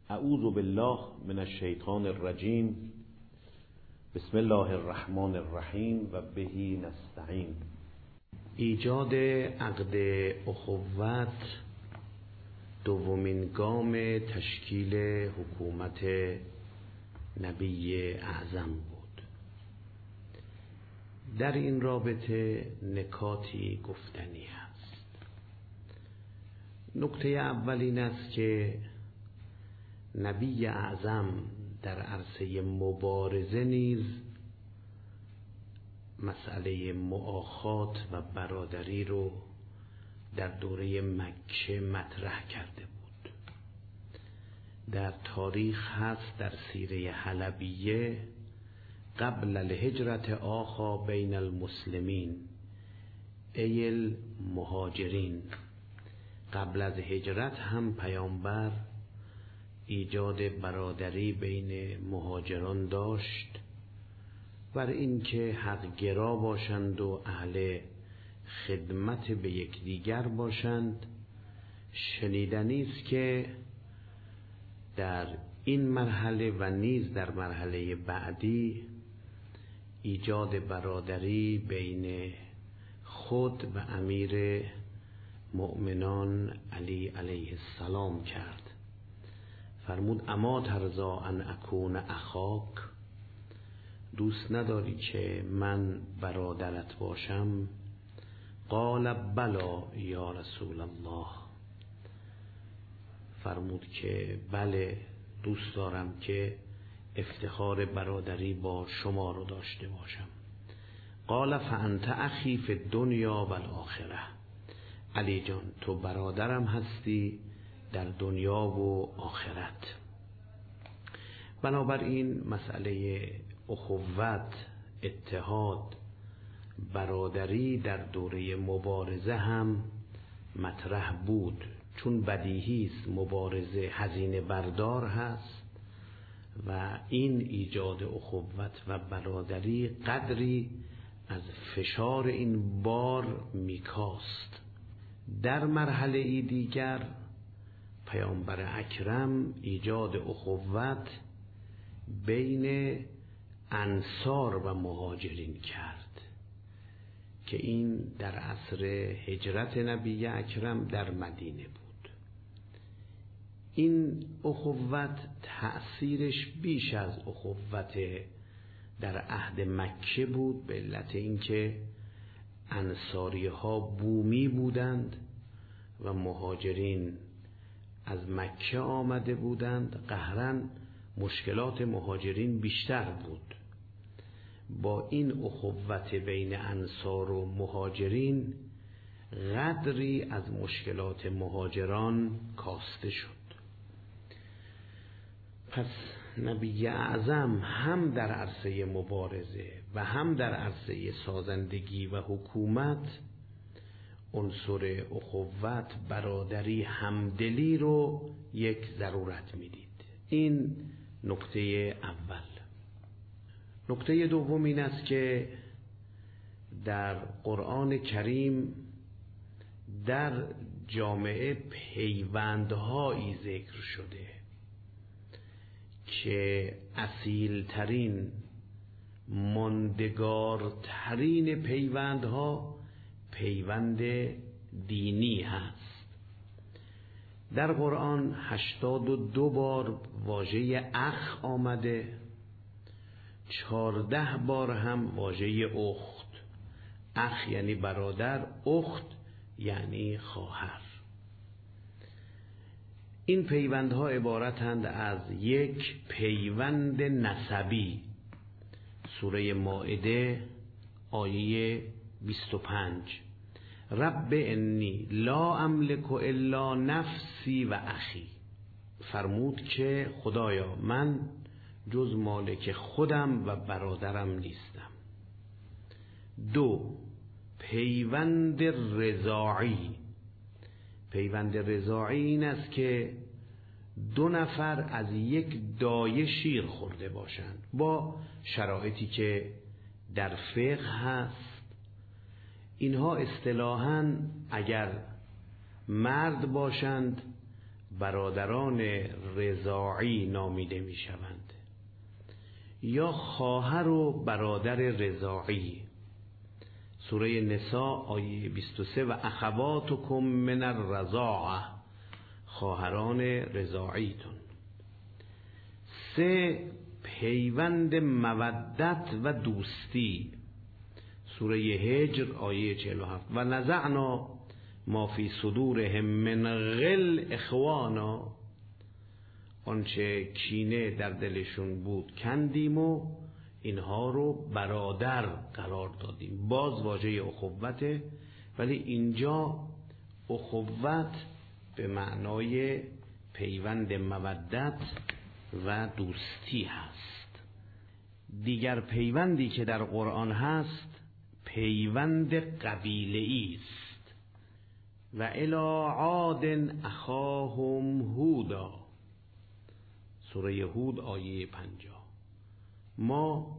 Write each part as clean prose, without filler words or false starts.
اعوذ بالله من الشیطان الرجیم. بسم الله الرحمن الرحیم و به نستعین. ایجاد عقد اخوت دومین گام تشکیل حکومت نبی اعظم بود. در این رابطه نکاتی گفتنی است. نکته اول این است که نبی اعظم در عرصه مبارزه نیز مسئله مؤاخات و برادری رو در دوره مکه مطرح کرده بود. در تاریخ هست در سیره حلبیه قبل الهجرت آخا بین المسلمین ای المهاجرین، قبل از هجرت هم پیامبر ایجاد برادری بین مهاجران داشت بر اینکه حق گرا باشند و اهل خدمت به یکدیگر باشند. شنیدنی است که در این مرحله و نیز در مرحله بعدی ایجاد برادری بین خود و امیر مؤمنان علی علیه السلام کرد. فرمود اما ترضا ان اکون اخاک، دوست نداری که من برادرت باشم؟ قال بلا یا رسول الله، فرمود که بله دوست دارم که افتخار برادری با شما رو داشته باشم. قال فانت اخی فی الدنیا و الاخره، علی جان تو برادرم هستی در دنیا و آخرت. بنابراین مسئله اخوت، اتحاد، برادری در دوره مبارزه هم مطرح بود، چون بدیهی است مبارزه هزینه بردار هست و این ایجاد اخوت و برادری قدری از فشار این بار میکاست. در مرحله ای دیگر پیامبر اکرم ایجاد اخوت بین انصار و مهاجرین کرد که این در عصر هجرت نبی اکرم در مدینه بود. این اخوت تأثیرش بیش از اخوت در عهد مکه بود، به علت اینکه انصاری ها بومی بودند و مهاجرین از مکه آمده بودند. قهراً مشکلات مهاجرین بیشتر بود. با این اخوت بین انصار و مهاجرین قدری از مشکلات مهاجران کاسته شد. پس نبی اعظم هم در عرصه مبارزه و هم در عرصه سازندگی و حکومت عنصر اخوت، برادری، همدلی رو یک ضرورت میدید. این نکته اول. نکته دوم این است که در قرآن کریم در جامعه پیوندهایی ذکر شده که اصیلترین، ماندگارترین پیوندها پیوند دینی هست. در قرآن 82 بار واژه اخ آمده، 14 بار هم واژه اخت. اخ یعنی برادر، اخت یعنی خواهر. این پیوندها عبارتند از یک پیوند نسبی. سوره مائده آیه 25 رب انی لا املک الا نفسی و اخی، فرمود که خدایا من جز مالک خودم و برادرم نیستم. 2 پیوند رضاعی. پیوند رضاعی این است که 2 نفر از یک دایه شیر خورده باشند، با شرایطی که در فقه هست. اینها اصطلاحاً اگر مرد باشند برادران رضاعی نامیده می شوند، یا خواهر و برادر رضاعی. سوره نساء آیه 23 و اخواتکم من الرضاعه، خواهران رضاعیتون. 3 پیوند مودت و دوستی. سوره هجر آیه 47 و نزعنا ما فی صدورهم من غل اخوانا، آنچه کینه در دلشون بود کندیم و اینها رو برادر قرار دادیم. باز واژه اخوته، ولی اینجا اخوت به معنای پیوند مودت و دوستی هست. دیگر پیوندی که در قرآن هست پیوند قبیله‌ای است. و الی عاد اخاهم هودا، سوره هود آیه 50. ما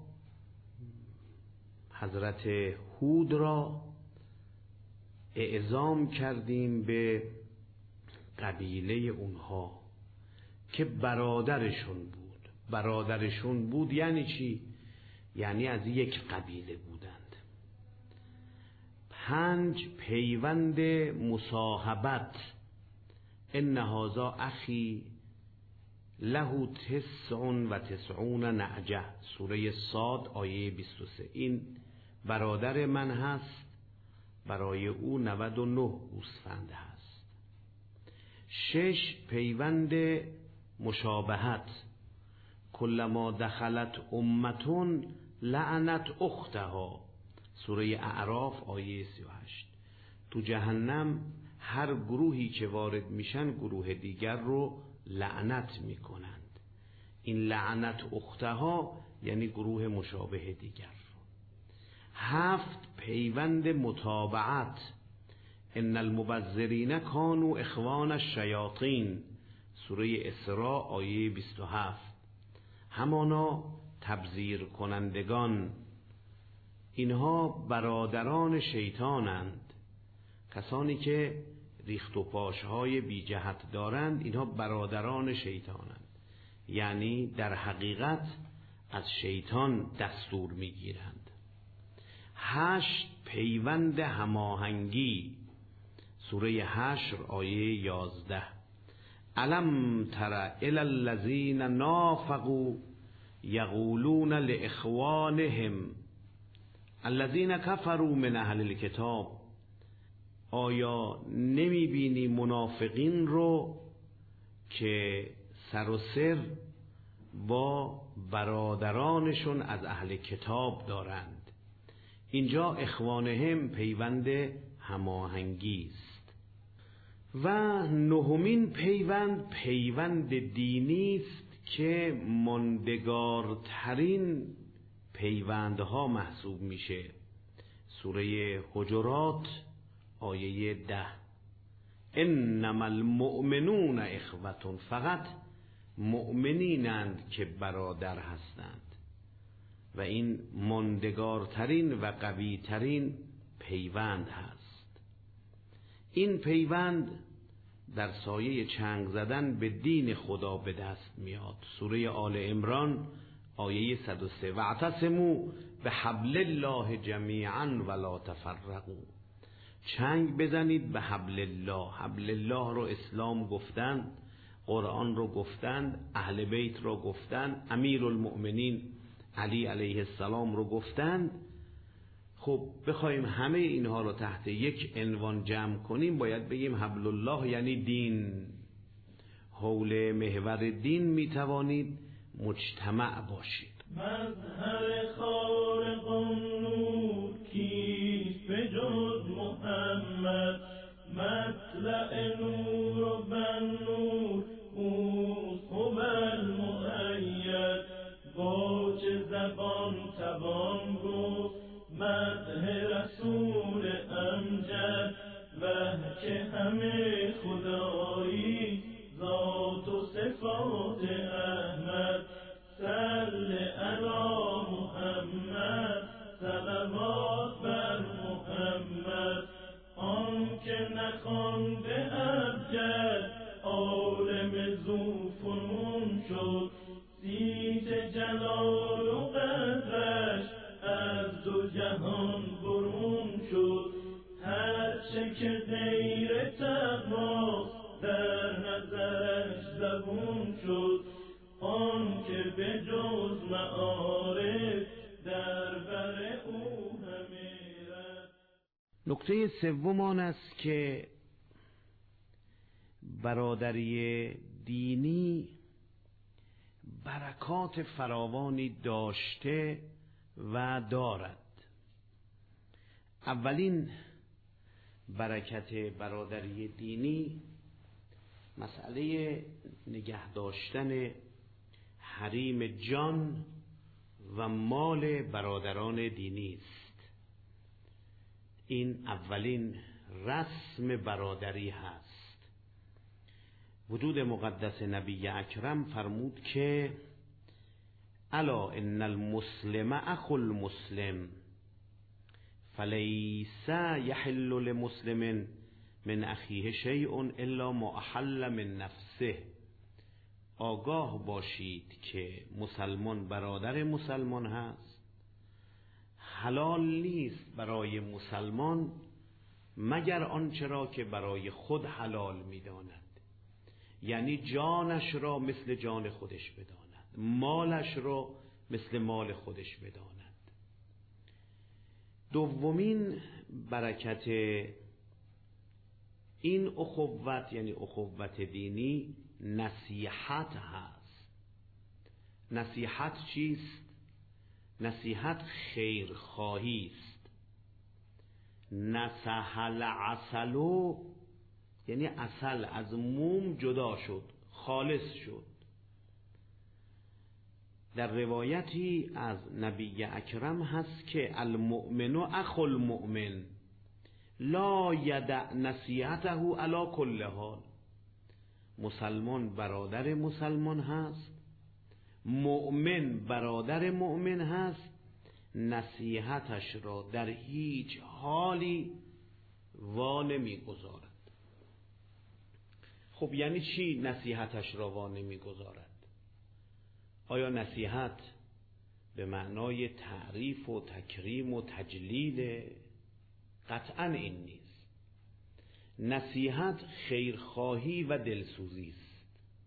حضرت هود را اعزام کردیم به قبیله اونها که برادرشون بود. یعنی چی؟ یعنی از یک قبیله بودند. 5 پیوند مصاحبت. ان هذا اخی له 99 نعجه، سوره صاد آیه 23. این برادر من هست، برای او 99 گوسفند هست. 6 پیوند مشابهت. کلما دخلت امة لعنت اختها، سوره اعراف آیه 38. تو جهنم هر گروهی که وارد میشن گروه دیگر رو لعنت میکنند. این لعنت اختها یعنی گروه مشابه دیگر. 7 پیوند متابعت. ان المبذرین کانوا اخوان الشیاطین، سوره اسراء آیه 27. همانا تبذیر کنندگان، اینها برادران شیطانند. کسانی که ریخت و پاشهای بی جهت دارند اینها برادران شیطانند، یعنی در حقیقت از شیطان دستور میگیرند. 8 پیوند هماهنگی. سوره حشر آیه 11. الم تر الی الذین نافقوا یقولون لاخوانهم الذین کفروا من اهل الکتاب. آیا نمی بینی منافقین رو که سر و سر با برادرانشون از اهل کتاب دارند؟ اینجا اخوانهم پیوند هماهنگی است. و 9مین پیوند دینی است که ماندگارترین پیوندها محسوب میشه. سوره حجرات آیه 10. انما المؤمنون اخوة، فقط مؤمنینند که برادر هستند. و این ماندگارترین و قویترین پیوند هست. این پیوند در سایه چنگ زدن به دین خدا به دست میاد. سوره آل عمران آیه 103. واعتصموا بحبل الله جمیعا ولا تفرقوا. چنگ بزنید به حبل الله. حبل الله رو اسلام گفتند، قرآن رو گفتند، اهل بیت رو گفتند، امیرالمؤمنین علی علیه السلام رو گفتند. خب بخوایم همه اینها رو تحت یک عنوان جمع کنیم باید بگیم حبل الله یعنی دین. حول محور دین میتوانید مجتمع باشید. مظهر خارق النور کیست به جز محمد؟ مطلع نور و بن نور اوست هو المؤید. با چه زبان توان گفت مدح رسول امجد؟ وه که همه خدایی ذات و صفات احمد. صل علی محمد، صلوات بر محمد. آن که نخوانده ابجد آل شد آن که به جز معارف در بر او همی رد. نکته سوم آن است که برادری دینی برکات فراوانی داشته و دارد. اولین برکت برادری دینی مسئله نگه داشتن حریم جان و مال برادران دینی است. این اولین رسم برادری هست. وجود مقدس نبی اکرم فرمود که الا ان المسلم اخو المسلم فلیس یحل لمسلم من اخیه شیء الا ما احل من نفسه. آگاه باشید که مسلمان برادر مسلمان هست، حلال نیست برای مسلمان مگر آنچه را که برای خود حلال می‌داند، یعنی جانش را مثل جان خودش بداند، مالش را مثل مال خودش بداند. دومین برکت این اخوت، یعنی اخوت دینی، نصیحت هست. نصیحت چیست؟ نصیحت خیرخواهی است. نصح العسل یعنی عسل از موم جدا شد، خالص شد. در روایتی از نبی اکرم هست که المؤمن اخو المؤمن لا یدع نصیحته علی کل حال. مسلمان برادر مسلمان هست، مؤمن برادر مؤمن هست، نصیحتش را در هیچ حالی وا نمی‌گذارد. خب یعنی چی نصیحتش را وا نمی‌گذارد؟ آیا نصیحت به معنای تعریف و تکریم و تجلیل؟ قطعاً این نیست. نصیحت خیرخواهی و دلسوزی است.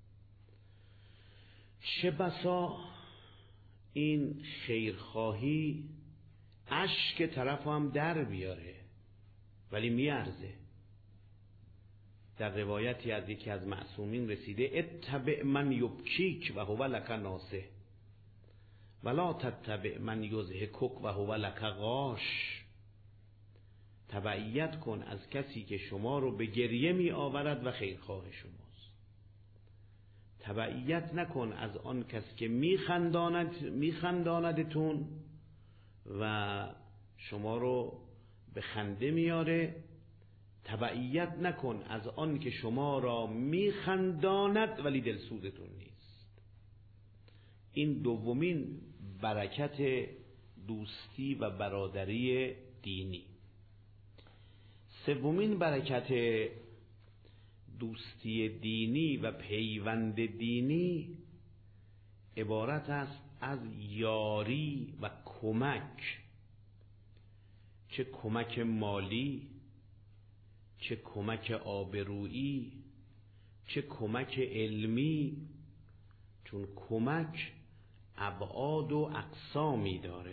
چه بسا این خیرخواهی اشک طرف هم در بیاره ولی میارزه. در روایتی از یکی از معصومین رسیده اتبع من یبکیک و هو لک ناصح ولا تتبع من یضحکک و هو لک غاش. تبعیت کن از کسی که شما رو به گریه می آورد و خیرخواه شماست. تبعیت نکن از آن کس که میخنداندتون و شما رو به خنده میاره. تبعیت نکن از آن که شما را میخنداند ولی دلسوزتون نیست. این دومین برکت دوستی و برادری دینی. سومین برکت دوستی دینی و پیوند دینی عبارت است از یاری و کمک، چه کمک مالی، چه کمک آبرویی، چه کمک علمی، چون کمک ابعاد و اقسامی داره.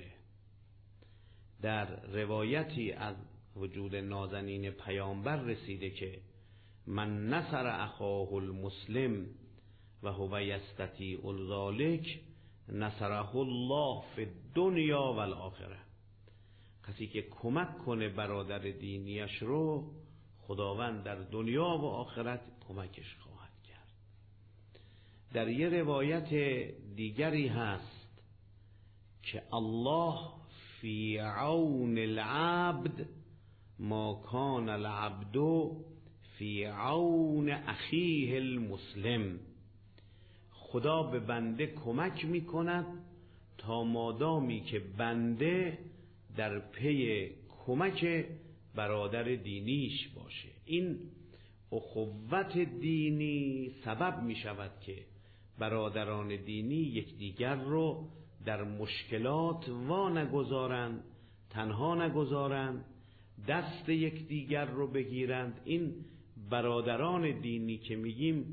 در روایتی از وجود نازنین پیامبر رسیده که من نصر اخاه المسلم و هو یستطیع ذلک نصره الله فی الدنیا و الاخره. کسی که کمک کنه برادر دینیش رو، خداوند در دنیا و آخرت کمکش خواهد کرد. در یه روایت دیگری هست که الله فی عون العبد ما کان العبد فی عون اخیه المسلم. خدا به بنده کمک میکند تا مادامی که بنده در پی کمک برادر دینیش باشه. این اخوت دینی سبب می شود که برادران دینی یکدیگر رو در مشکلات وا نگذارند، تنها نگذارند، دست یکدیگر رو بگیرند. این برادران دینی که میگیم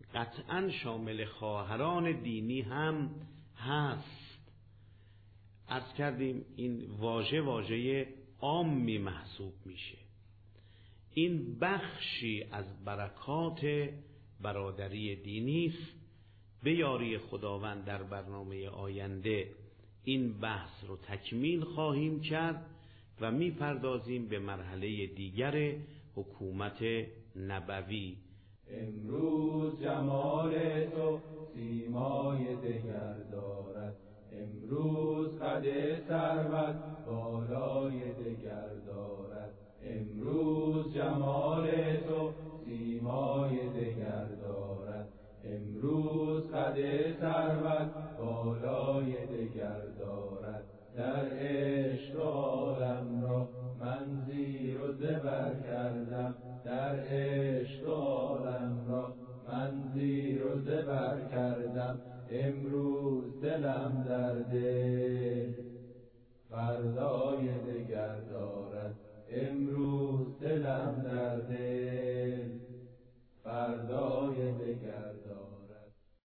قطعا شامل خواهران دینی هم هست. عرض کردیم این واژه عامی محسوب میشه. این بخشی از برکات برادری دینی است. به یاری خداوند در برنامه آینده این بحث رو تکمیل خواهیم کرد و میپردازیم به مرحله دیگر حکومت نبوی. امروز جمال تو سیمای دگر دارد، امروز قد ثروت بالای دگر دارد، امروز جمال تو سیمای دگر دارد، امروز قد ثروت بالای دگر دارد. در عشق عالم را من زیر و زبر کردم، در عشق عالم را من زیر و زبر کردم. امروز دلم در دل فردای دگر دارد، امروز